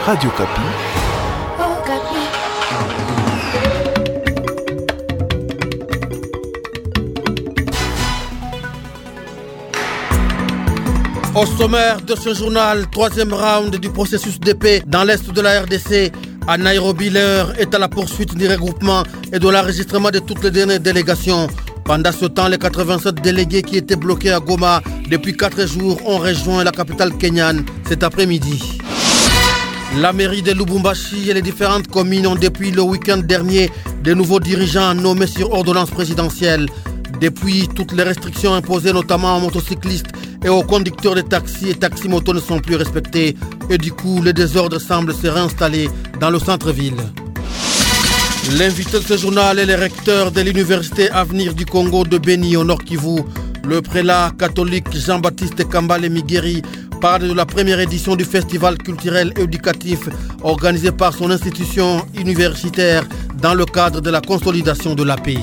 Radio Kapi. Au sommaire de ce journal, troisième round du processus de paix dans l'est de la RDC. À Nairobi, l'heure est à la poursuite du regroupement et de l'enregistrement de toutes les dernières délégations. Pendant ce temps, les 87 délégués qui étaient bloqués à Goma depuis 4 jours ont rejoint la capitale kenyane cet après-midi. La mairie de Lubumbashi et les différentes communes ont depuis le week-end dernier de nouveaux dirigeants nommés sur ordonnance présidentielle. Depuis, toutes les restrictions imposées notamment aux motocyclistes et aux conducteurs de taxis et taxis-motos ne sont plus respectées. Et du coup, le désordre semble se réinstaller dans le centre-ville. L'invité de ce journal est le recteur de l'Université Avenir du Congo de Beni au Nord Kivu. Le prélat catholique Jean-Baptiste Kambale Migeri parle de la première édition du festival culturel et éducatif organisé par son institution universitaire dans le cadre de la consolidation de la paix.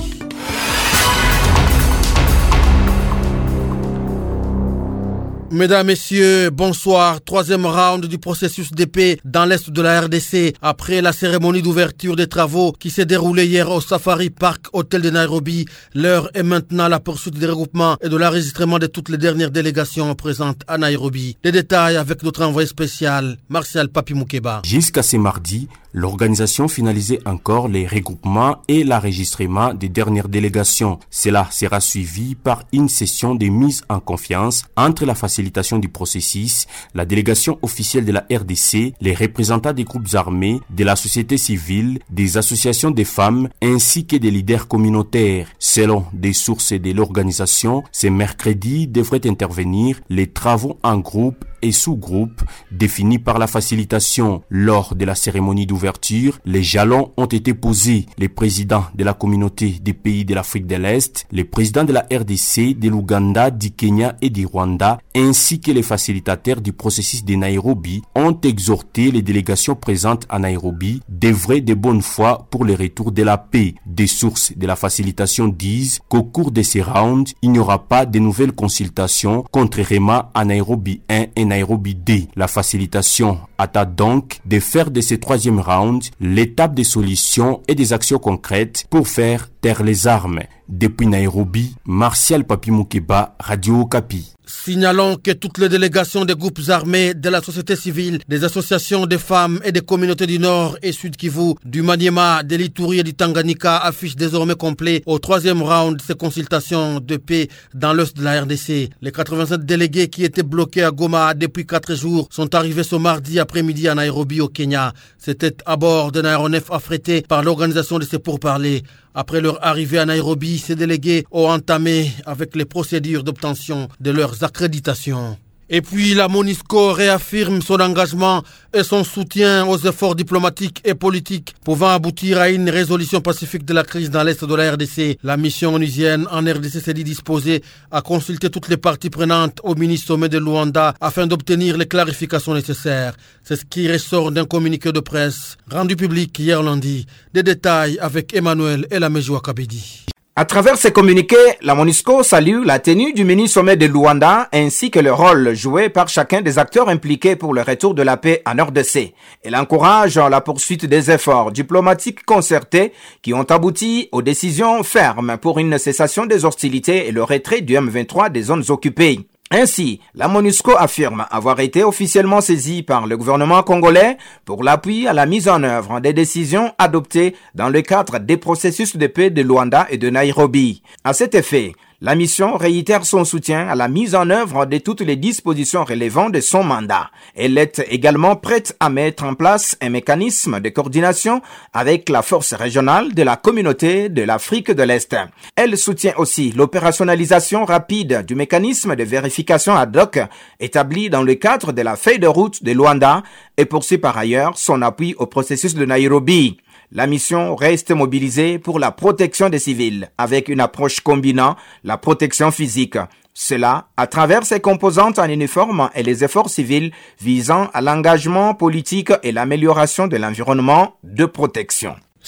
Mesdames, Messieurs, bonsoir. Troisième round du processus de paix dans l'est de la RDC. Après la cérémonie d'ouverture des travaux qui s'est déroulée hier au Safari Park Hôtel de Nairobi, l'heure est maintenant à la poursuite des regroupements et de l'enregistrement de toutes les dernières délégations présentes à Nairobi. Les détails avec notre envoyé spécial, Martial Papi Moukeba. Jusqu'à ce mardi, l'organisation finalisait encore les regroupements et l'enregistrement des dernières délégations. Cela sera suivi par une session de mise en confiance entre la facilitation du processus, la délégation officielle de la RDC, les représentants des groupes armés, de la société civile, des associations de femmes ainsi que des leaders communautaires. Selon des sources de l'organisation, ce mercredi devraient intervenir les travaux en groupe et sous-groupes définis par la facilitation. Lors de la cérémonie d'ouverture, les jalons ont été posés. Les présidents de la communauté des pays de l'Afrique de l'Est, les présidents de la RDC, de l'Ouganda, du Kenya et du Rwanda, ainsi que les facilitateurs du processus de Nairobi ont exhorté les délégations présentes à Nairobi d'œuvrer de bonne foi pour le retour de la paix. Des sources de la facilitation disent qu'au cours de ces rounds, il n'y aura pas de nouvelles consultations, contrairement à Nairobi 1 et Nairobi 2. La facilitation attend donc de faire de ce troisième round l'étape des solutions et des actions concrètes pour faire taire les armes. Depuis Nairobi, Martial Papi Moukeba, Radio Kapi. Signalons que toutes les délégations des groupes armés, de la société civile, des associations de femmes et des communautés du Nord et Sud Kivu, du Maniema, de l'Ituri et du Tanganyika affichent désormais complet au troisième round de ces consultations de paix dans l'est de la RDC. Les 87 délégués qui étaient bloqués à Goma depuis 4 jours sont arrivés ce mardi après-midi à Nairobi au Kenya. C'était à bord d'un aéronef affrété par l'organisation de ces pourparlers. Après leur arrivée à Nairobi, ces délégués ont entamé avec les procédures d'obtention de leurs accréditations. Et puis la MONUSCO réaffirme son engagement et son soutien aux efforts diplomatiques et politiques pouvant aboutir à une résolution pacifique de la crise dans l'est de la RDC. La mission onusienne en RDC s'est dit disposée à consulter toutes les parties prenantes au mini-sommet de Luanda afin d'obtenir les clarifications nécessaires. C'est ce qui ressort d'un communiqué de presse rendu public hier lundi. Des détails avec Emmanuel Elamejoua Kabedi. À travers ces communiqués, la MONUSCO salue la tenue du mini-sommet de Luanda ainsi que le rôle joué par chacun des acteurs impliqués pour le retour de la paix en RDC. Elle encourage la poursuite des efforts diplomatiques concertés qui ont abouti aux décisions fermes pour une cessation des hostilités et le retrait du M23 des zones occupées. Ainsi, la MONUSCO affirme avoir été officiellement saisie par le gouvernement congolais pour l'appui à la mise en œuvre des décisions adoptées dans le cadre des processus de paix de Luanda et de Nairobi. À cet effet, la mission réitère son soutien à la mise en œuvre de toutes les dispositions relevant de son mandat. Elle est également prête à mettre en place un mécanisme de coordination avec la force régionale de la communauté de l'Afrique de l'Est. Elle soutient aussi l'opérationnalisation rapide du mécanisme de vérification ad hoc établi dans le cadre de la feuille de route de Luanda et poursuit par ailleurs son appui au processus de Nairobi. La mission reste mobilisée pour la protection des civils, avec une approche combinant la protection physique. Cela à travers ses composantes en uniforme et les efforts civils visant à l'engagement politique et l'amélioration de l'environnement de protection.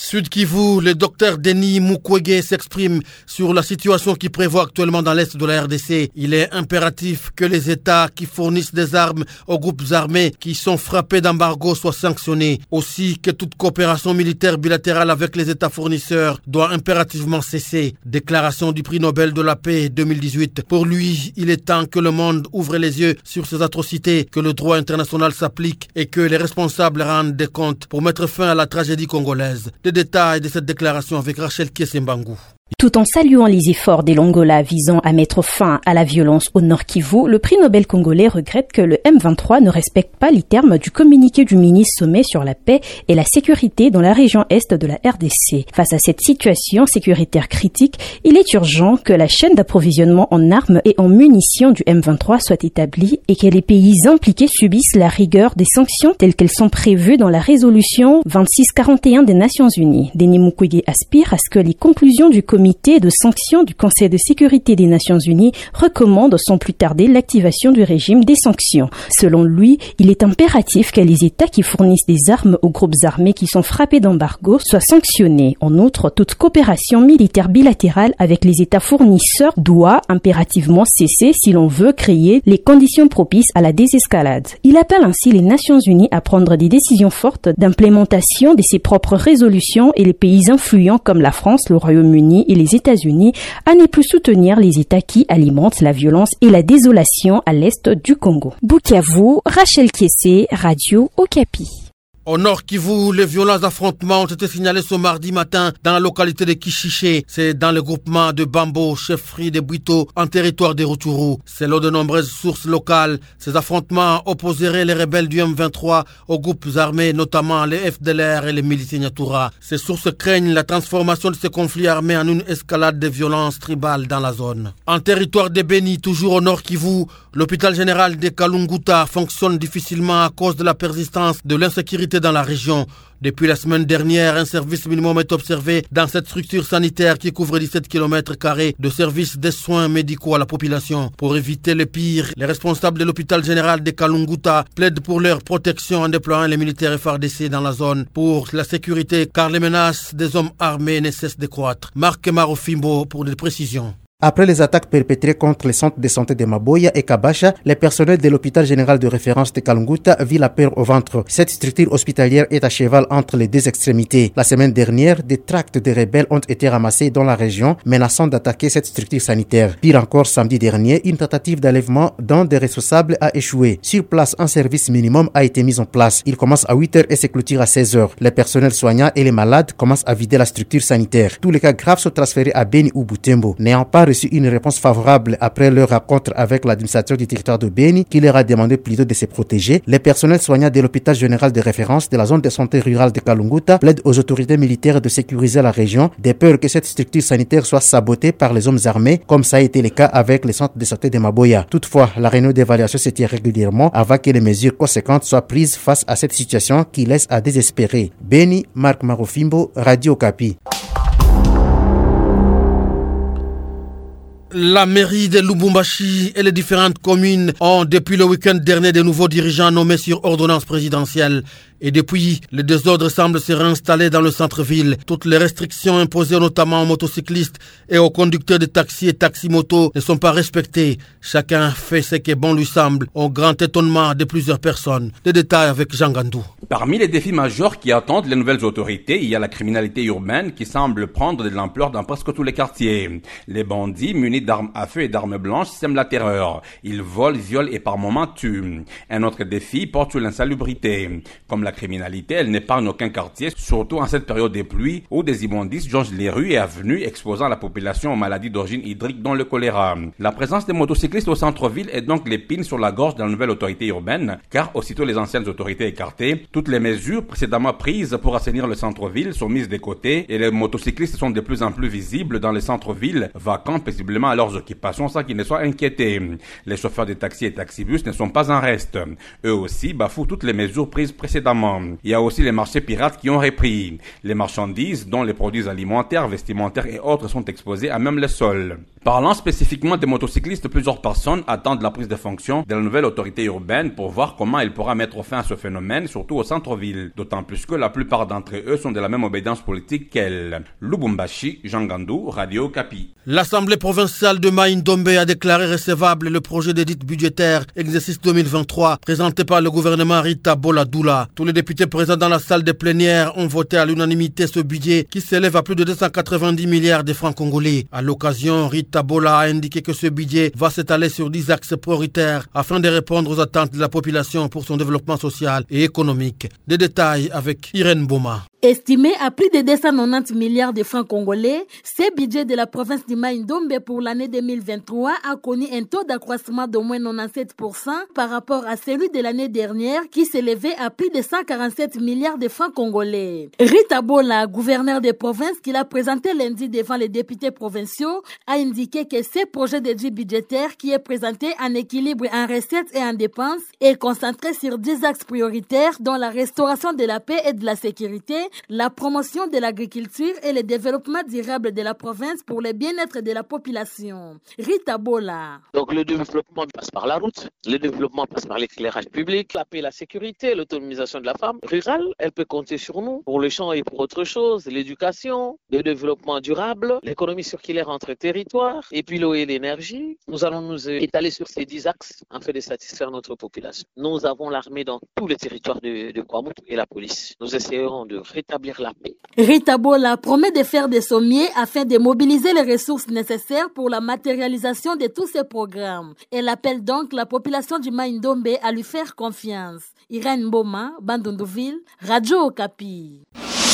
Sud Kivu, le docteur Denis Mukwege s'exprime sur la situation qui prévaut actuellement dans l'est de la RDC. Il est impératif que les États qui fournissent des armes aux groupes armés qui sont frappés d'embargo soient sanctionnés. Aussi que toute coopération militaire bilatérale avec les États fournisseurs doit impérativement cesser. Déclaration du prix Nobel de la paix 2018. Pour lui, il est temps que le monde ouvre les yeux sur ces atrocités, que le droit international s'applique et que les responsables rendent des comptes pour mettre fin à la tragédie congolaise. Des détails de cette déclaration avec Rachel Kiesembangu. Tout en saluant les efforts des Longola visant à mettre fin à la violence au Nord Kivu, le prix Nobel congolais regrette que le M23 ne respecte pas les termes du communiqué du ministre sommet sur la paix et la sécurité dans la région est de la RDC. Face à cette situation sécuritaire critique, il est urgent que la chaîne d'approvisionnement en armes et en munitions du M23 soit établie et que les pays impliqués subissent la rigueur des sanctions telles qu'elles sont prévues dans la résolution 2641 des Nations Unies. Denis Mukwege aspire à ce que les conclusions du comité de sanctions du Conseil de sécurité des Nations Unies recommande sans plus tarder l'activation du régime des sanctions. Selon lui, il est impératif que les États qui fournissent des armes aux groupes armés qui sont frappés d'embargo soient sanctionnés. En outre, toute coopération militaire bilatérale avec les États fournisseurs doit impérativement cesser si l'on veut créer les conditions propices à la désescalade. Il appelle ainsi les Nations Unies à prendre des décisions fortes d'implémentation de ses propres résolutions et les pays influents comme la France, le Royaume-Uni et les États-Unis à ne plus soutenir les États qui alimentent la violence et la désolation à l'est du Congo. Bukavu, Rachel Kiese, Radio Okapi. Au Nord Kivu, les violents affrontements ont été signalés ce mardi matin dans la localité de Kishiché. C'est dans le groupement de Bambo, chefferie de Bwito, en territoire de Rutshuru. Selon de nombreuses sources locales, ces affrontements opposeraient les rebelles du M23 aux groupes armés, notamment les FDLR et les miliciens Nyatura. Ces sources craignent la transformation de ces conflits armés en une escalade de violences tribales dans la zone. En territoire de Beni, toujours au Nord Kivu, l'hôpital général de Kalunguta fonctionne difficilement à cause de la persistance de l'insécurité dans la région. Depuis la semaine dernière, un service minimum est observé dans cette structure sanitaire qui couvre 17 km² de services de soins médicaux à la population. Pour éviter le pire, les responsables de l'hôpital général de Kalunguta plaident pour leur protection en déployant les militaires FARDC dans la zone pour la sécurité, car les menaces des hommes armés ne cessent de croître. Marc Marofimbo pour des précisions. Après les attaques perpétrées contre les centres de santé de Maboya et Kabasha, les personnels de l'hôpital général de référence de Kalunguta vit la peur au ventre. Cette structure hospitalière est à cheval entre les deux extrémités. La semaine dernière, des tracts de rebelles ont été ramassés dans la région, menaçant d'attaquer cette structure sanitaire. Pire encore, samedi dernier, une tentative d'enlèvement d'un des responsables a échoué. Sur place, un service minimum a été mis en place. Il commence à 8h et se clôture à 16h. Les personnels soignants et les malades commencent à vider la structure sanitaire. Tous les cas graves sont transférés à Beni ou Butembo, n'ayant pas reçu une réponse favorable après leur rencontre avec l'administrateur du territoire de Beni qui leur a demandé plutôt de se protéger. Les personnels soignants de l'hôpital général de référence de la zone de santé rurale de Kalunguta plaident aux autorités militaires de sécuriser la région, de peur que cette structure sanitaire soit sabotée par les hommes armés comme ça a été le cas avec les centres de santé de Maboya. Toutefois, la réunion d'évaluation se tient régulièrement avant que les mesures conséquentes soient prises face à cette situation qui laisse à désespérer. Beni, Marc Marofimbo, Radio Okapi. La mairie de Lubumbashi et les différentes communes ont depuis le week-end dernier de nouveaux dirigeants nommés sur ordonnance présidentielle. Et depuis, le désordre semble se réinstaller dans le centre-ville. Toutes les restrictions imposées notamment aux motocyclistes et aux conducteurs de taxis et taxi-motos ne sont pas respectées. Chacun fait ce qui bon lui semble, au grand étonnement de plusieurs personnes. Des détails avec Jean Gandou. Parmi les défis majeurs qui attendent les nouvelles autorités, il y a la criminalité urbaine qui semble prendre de l'ampleur dans presque tous les quartiers. Les bandits munis d'armes à feu et d'armes blanches sèment la terreur. Ils volent, violent et par moments tuent. Un autre défi porte sur l'insalubrité. Comme la criminalité, elle n'épargne aucun quartier, surtout en cette période des pluies où des immondices jonchent les rues et avenues, exposant la population aux maladies d'origine hydrique dont le choléra. La présence des motocyclistes au centre-ville est donc l'épine sur la gorge de la nouvelle autorité urbaine, car aussitôt les anciennes autorités écartées, toutes les mesures précédemment prises pour assainir le centre-ville sont mises de côté et les motocyclistes sont de plus en plus visibles dans les centres-villes, vacants paisiblement à leurs occupations sans qu'ils ne soient inquiétés. Les chauffeurs de taxis et taxibus ne sont pas en reste. Eux aussi bafouent toutes les mesures prises précédemment. récemment. Il y a aussi les marchés pirates qui ont repris. Les marchandises, dont les produits alimentaires, vestimentaires et autres sont exposés à même le sol. Parlant spécifiquement des motocyclistes, plusieurs personnes attendent la prise de fonction de la nouvelle autorité urbaine pour voir comment elle pourra mettre fin à ce phénomène, surtout au centre-ville. D'autant plus que la plupart d'entre eux sont de la même obédience politique qu'elle. Lubumbashi, Jean Gandou, Radio Okapi. L'Assemblée provinciale de Mai-Ndombe a déclaré recevable le projet d'édit budgétaire exercice 2023 présenté par le gouvernement Rita Bola-Doula. Tous les députés présents dans la salle de plénière ont voté à l'unanimité ce budget qui s'élève à plus de 290 milliards de francs congolais. À l'occasion, Rita Bola a indiqué que ce budget va s'étaler sur 10 axes prioritaires afin de répondre aux attentes de la population pour son développement social et économique. Des détails avec Irène Boma. Estimé à plus de 290 milliards de francs congolais, ce budget de la province de Mai-Ndombe pour l'année 2023 a connu un taux d'accroissement d'au moins 97% par rapport à celui de l'année dernière qui s'élevait à plus de 147 milliards de francs congolais. Rita Bola, gouverneur des provinces qu'il a présenté lundi devant les députés provinciaux, a indiqué que ce projet de budgétaire qui est présenté en équilibre en recettes et en dépenses est concentré sur 10 axes prioritaires dont la restauration de la paix et de la sécurité, la promotion de l'agriculture et le développement durable de la province pour le bien-être de la population. Rita Bola. Donc le développement passe par la route, le développement passe par l'éclairage public, la paix, la sécurité, l'autonomisation de la femme. Rurale, elle peut compter sur nous pour le champ et pour autre chose, l'éducation, le développement durable, l'économie circulaire entre territoires et puis l'eau et l'énergie. Nous allons nous étaler sur ces 10 axes afin de satisfaire notre population. Nous avons l'armée dans tous les territoires de Kwamoutou et la police. Nous essayerons de rétablir la paix. Rita Bola promet de faire des sommiers afin de mobiliser les ressources nécessaires pour la matérialisation de tous ces programmes. Elle appelle donc la population du Mai-Ndombe à lui faire confiance. Irène Boma, Bandundouville, Radio Okapi.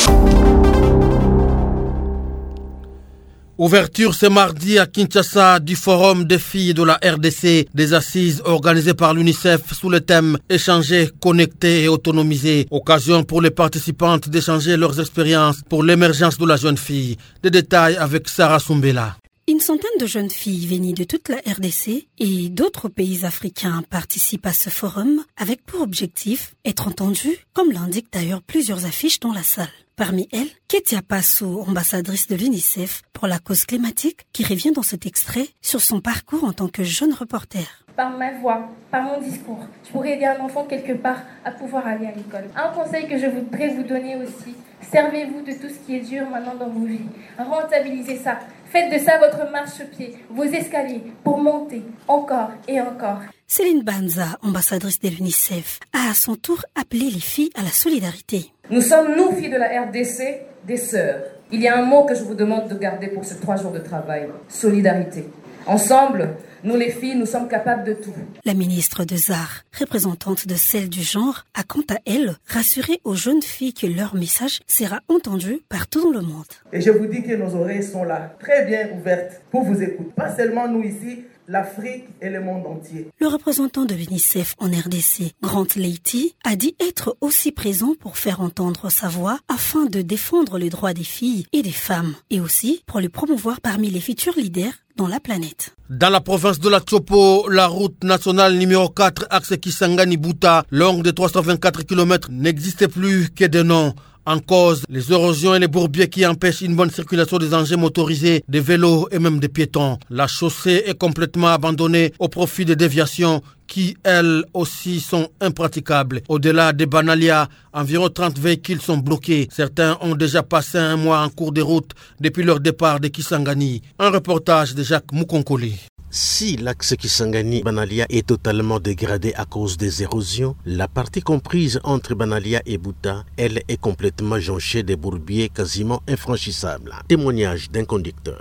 Ouverture ce mardi à Kinshasa du forum des filles de la RDC, des assises organisées par l'UNICEF sous le thème « Échanger, connecter et autonomiser ». Occasion pour les participantes d'échanger leurs expériences pour l'émergence de la jeune fille. Des détails avec Sarah Soumbela. Une centaine de jeunes filles venues de toute la RDC et d'autres pays africains participent à ce forum avec pour objectif être entendues, comme l'indiquent d'ailleurs plusieurs affiches dans la salle. Parmi elles, Ketia Passou, ambassadrice de l'UNICEF pour la cause climatique, qui revient dans cet extrait sur son parcours en tant que jeune reporter. Par ma voix, par mon discours, je pourrais aider un enfant quelque part à pouvoir aller à l'école. Un conseil que je voudrais vous donner aussi, servez-vous de tout ce qui est dur maintenant dans vos vies. Rentabilisez ça. Faites de ça votre marchepied, vos escaliers, pour monter encore et encore. Céline Banza, ambassadrice de l'UNICEF, a à son tour appelé les filles à la solidarité. Nous sommes, nous, filles de la RDC, des sœurs. Il y a un mot que je vous demande de garder pour ces 3 jours de travail. Solidarité. Ensemble, nous les filles, nous sommes capables de tout. La ministre des Arts, représentante de celle du genre, a quant à elle rassuré aux jeunes filles que leur message sera entendu partout dans le monde. Et je vous dis que nos oreilles sont là, très bien ouvertes pour vous écouter. Pas seulement nous ici, l'Afrique et le monde entier. Le représentant de l'UNICEF en RDC, Grant Leity, a dit être aussi présent pour faire entendre sa voix afin de défendre les droits des filles et des femmes et aussi pour les promouvoir parmi les futurs leaders dans la planète. Dans la province de la Tchopo, la route nationale numéro 4, axe Kisangani-Bouta, longue de 324 km, n'existait plus que de nom. En cause, les érosions et les bourbiers qui empêchent une bonne circulation des engins motorisés, des vélos et même des piétons. La chaussée est complètement abandonnée au profit des déviations qui, elles aussi, sont impraticables. Au-delà des Banalia, environ 30 véhicules sont bloqués. Certains ont déjà passé un mois en cours de route depuis leur départ de Kisangani. Un reportage de Jacques Moukonkoli. Si l'axe Kisangani-Banalia est totalement dégradé à cause des érosions, la partie comprise entre Banalia et Bouta, elle est complètement jonchée des bourbiers quasiment infranchissables. Témoignage d'un conducteur.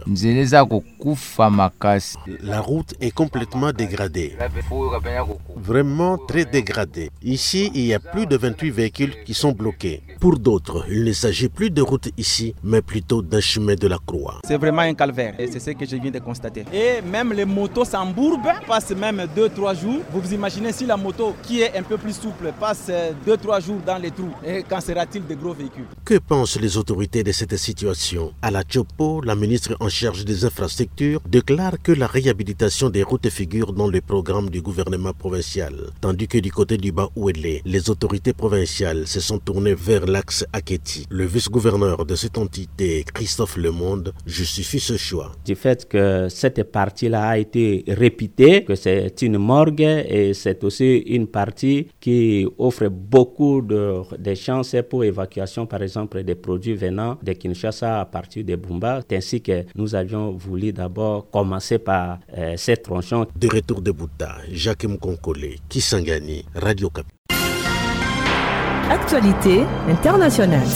La route est complètement dégradée. Vraiment très dégradée. Ici, il y a plus de 28 véhicules qui sont bloqués. Pour d'autres, il ne s'agit plus de route ici, mais plutôt d'un chemin de la croix. C'est vraiment un calvaire et c'est ce que je viens de constater. Et même les moto s'embourbe, passe même 2-3 jours. Vous vous imaginez si la moto qui est un peu plus souple passe 2-3 jours dans les trous, et qu'en sera-t-il des gros véhicules? Que pensent les autorités de cette situation? À la Tchopo, la ministre en charge des infrastructures déclare que la réhabilitation des routes figure dans le programme du gouvernement provincial, tandis que du côté du Bas-Ouélé, les autorités provinciales se sont tournées vers l'axe Aketi. Le vice-gouverneur de cette entité, Christophe Lemonde, justifie ce choix. Du fait que cette partie-là a été réputée, que c'est une morgue et c'est aussi une partie qui offre beaucoup de chances pour évacuation, par exemple, des produits venant de Kinshasa à partir de Bumba, ainsi que nous avions voulu d'abord commencer par cette tronçon. De retour de Bouddha, Jacques Mkonkole, Kisangani, Radio Cap. Actualité internationale.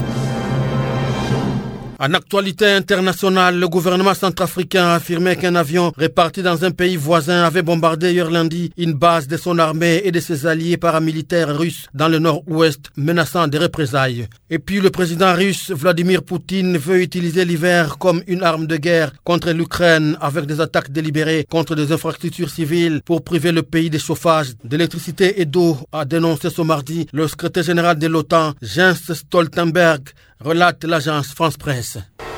En actualité internationale, le gouvernement centrafricain a affirmé qu'un avion réparti dans un pays voisin avait bombardé hier lundi une base de son armée et de ses alliés paramilitaires russes dans le nord-ouest, menaçant des représailles. Et puis le président russe Vladimir Poutine veut utiliser l'hiver comme une arme de guerre contre l'Ukraine avec des attaques délibérées contre des infrastructures civiles pour priver le pays de chauffage, d'électricité et d'eau, a dénoncé ce mardi le secrétaire général de l'OTAN, Jens Stoltenberg, relate l'agence France Presse.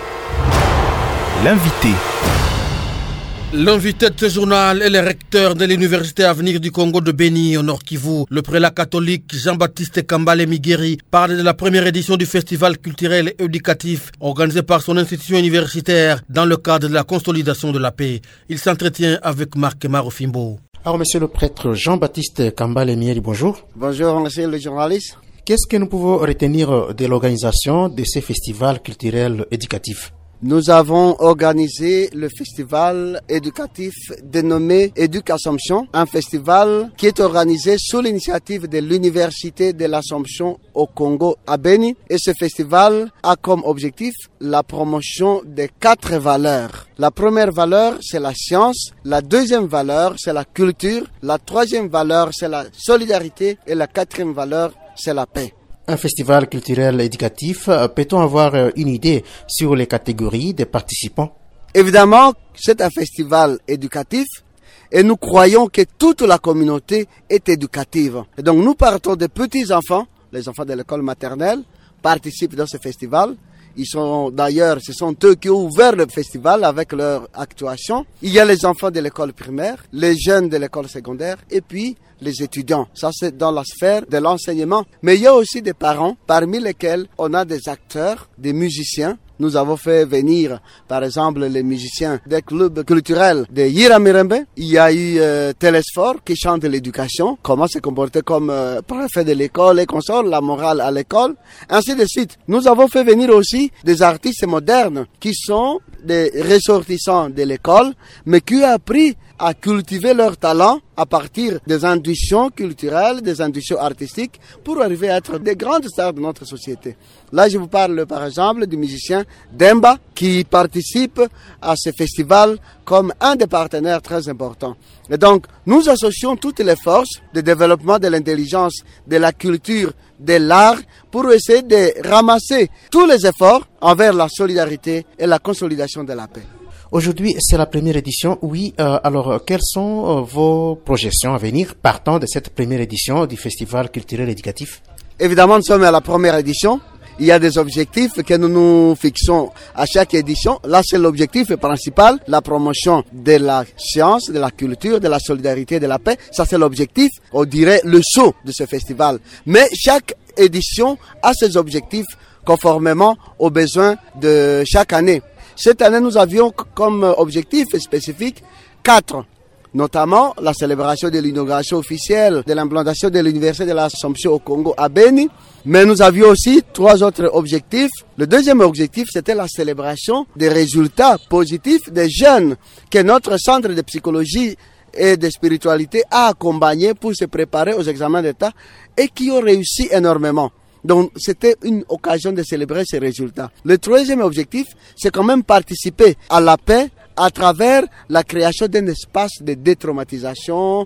L'invité de ce journal est le recteur de l'Université Avenir du Congo de Béni, au Nord Kivu. Le prélat catholique Jean-Baptiste Kambale Migeri parle de la première édition du festival culturel et éducatif organisé par son institution universitaire dans le cadre de la consolidation de la paix. Il s'entretient avec Marc Marofimbo. Alors, monsieur le prêtre Jean-Baptiste Kambale Migeri, bonjour. Bonjour, monsieur le journaliste. Qu'est-ce que nous pouvons retenir de l'organisation de ces festivals culturels éducatifs? Nous avons organisé le festival éducatif dénommé Éduc-Assomption, un festival qui est organisé sous l'initiative de l'Université de l'Assomption au Congo à Béni. Et ce festival a comme objectif la promotion de 4 valeurs. La première valeur, c'est la science. La deuxième valeur, c'est la culture. La troisième valeur, c'est la solidarité. Et la quatrième valeur, c'est la paix. Un festival culturel éducatif, peut-on avoir une idée sur les catégories des participants? Évidemment, c'est un festival éducatif et nous croyons que toute la communauté est éducative. Et donc nous partons des petits enfants, les enfants de l'école maternelle participent dans ce festival. Ils sont d'ailleurs, ce sont eux qui ont ouvert le festival avec leur actuation. Il y a les enfants de l'école primaire, les jeunes de l'école secondaire et puis les étudiants. Ça, c'est dans la sphère de l'enseignement. Mais il y a aussi des parents, parmi lesquels on a des acteurs, des musiciens. Nous avons fait venir, par exemple, les musiciens des clubs culturels de Yiramirembe. Il y a eu Télésphore qui chante l'éducation, comment se comporter comme préfet de l'école et consort, la morale à l'école, ainsi de suite. Nous avons fait venir aussi des artistes modernes qui sont des ressortissants de l'école, mais qui ont appris à cultiver leur talent à partir des intuitions culturelles, des intuitions artistiques, pour arriver à être des grandes stars de notre société. Là, je vous parle par exemple du musicien Demba, qui participe à ce festival comme un des partenaires très importants. Et donc, nous associons toutes les forces de développement de l'intelligence, de la culture, de l'art, pour essayer de ramasser tous les efforts envers la solidarité et la consolidation de la paix. Aujourd'hui, c'est la première édition. Oui, alors quelles sont vos projections à venir partant de cette première édition du Festival culturel éducatif? Évidemment, nous sommes à la première édition. Il y a des objectifs que nous nous fixons à chaque édition. Là, c'est l'objectif principal, la promotion de la science, de la culture, de la solidarité, de la paix. Ça, c'est l'objectif, on dirait le sceau de ce festival. Mais chaque édition a ses objectifs conformément aux besoins de chaque année. Cette année, nous avions comme objectif spécifique 4, notamment la célébration de l'inauguration officielle de l'implantation de l'Université de l'Assomption au Congo à Béni. Mais nous avions aussi 3 autres objectifs. Le deuxième objectif, c'était la célébration des résultats positifs des jeunes que notre centre de psychologie et de spiritualité a accompagnés pour se préparer aux examens d'État et qui ont réussi énormément. Donc, c'était une occasion de célébrer ces résultats. Le troisième objectif, c'est quand même participer à la paix à travers la création d'un espace de détraumatisation,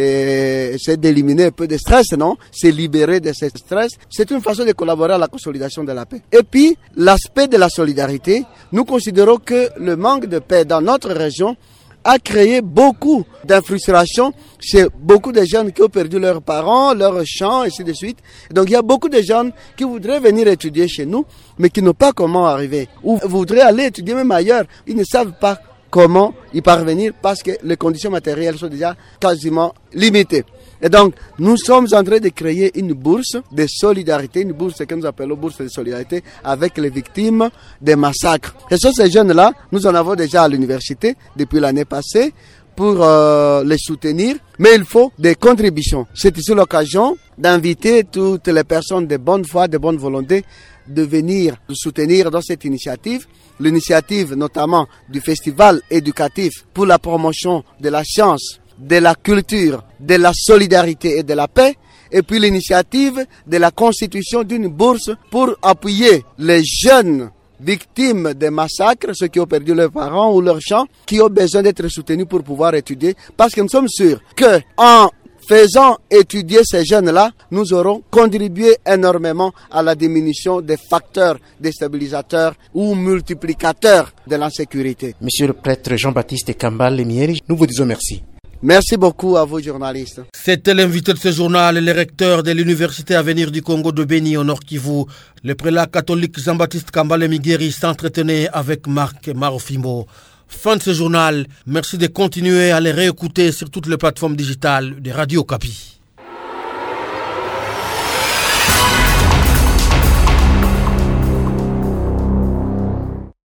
essayer d'éliminer un peu de stress, non? Se libérer de ce stress. C'est une façon de collaborer à la consolidation de la paix. Et puis, l'aspect de la solidarité, nous considérons que le manque de paix dans notre région a créé beaucoup d'infrustration chez beaucoup de jeunes qui ont perdu leurs parents, leurs champs, et ainsi de suite. Donc il y a beaucoup de jeunes qui voudraient venir étudier chez nous, mais qui n'ont pas comment arriver. Ou voudraient aller étudier même ailleurs. Ils ne savent pas comment y parvenir parce que les conditions matérielles sont déjà quasiment limitées. Et donc, nous sommes en train de créer une bourse de solidarité, une bourse que nous appelons bourse de solidarité avec les victimes des massacres. Et sur ces jeunes-là, nous en avons déjà à l'université depuis l'année passée pour les soutenir, mais il faut des contributions. C'est ici l'occasion d'inviter toutes les personnes de bonne foi, de bonne volonté, de venir nous soutenir dans cette initiative. L'initiative notamment du festival éducatif pour la promotion de la science, de la culture, de la solidarité et de la paix, et puis l'initiative de la constitution d'une bourse pour appuyer les jeunes victimes des massacres, ceux qui ont perdu leurs parents ou leurs champs, qui ont besoin d'être soutenus pour pouvoir étudier, parce que nous sommes sûrs que en faisant étudier ces jeunes-là, nous aurons contribué énormément à la diminution des facteurs déstabilisateurs ou multiplicateurs de l'insécurité. Monsieur le prêtre Jean-Baptiste Kambale-Mieri, nous vous disons merci. Merci beaucoup à vous, journalistes. C'était l'invité de ce journal, le recteur de l'Université Avenir du Congo de Béni au Nord Kivu. Le prélat catholique Jean-Baptiste Kambale-Mieri s'entretenait avec Marc Marofimo. Fin de ce journal. Merci de continuer à les réécouter sur toutes les plateformes digitales de Radio Okapi.